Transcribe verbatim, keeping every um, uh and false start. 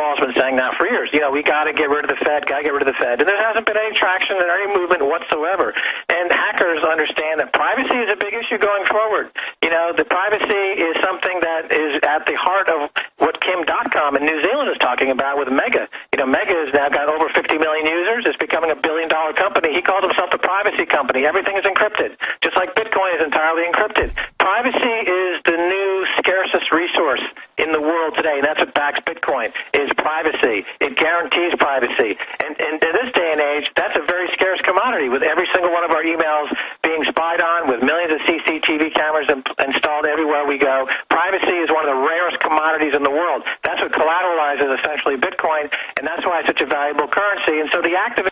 Powell's been saying that for years. You know, we got to get rid of the Fed, got to get rid of the Fed. And there hasn't been any traction or any movement whatsoever. And hackers understand that privacy is a big issue going forward. You know, the privacy is something that is at the heart of what Kim dot com in New Zealand is talking about with Mega. You know, Mega has now got over fifty million users. It's becoming a billion-dollar company. He calls himself the privacy company. Everything is encrypted, just like Bitcoin is entirely encrypted. Privacy is the new scarcest resource in the world today, and that's what backs Bitcoin, is privacy. It guarantees privacy. And, and in this day and age, that's a very scarce commodity, with every single one of our emails being spied on, with millions of C C T V cameras in, installed everywhere we go. Privacy is one of the rarest commodities in the world. That's what collateralizes essentially Bitcoin, and that's why it's such a valuable currency. And so the activists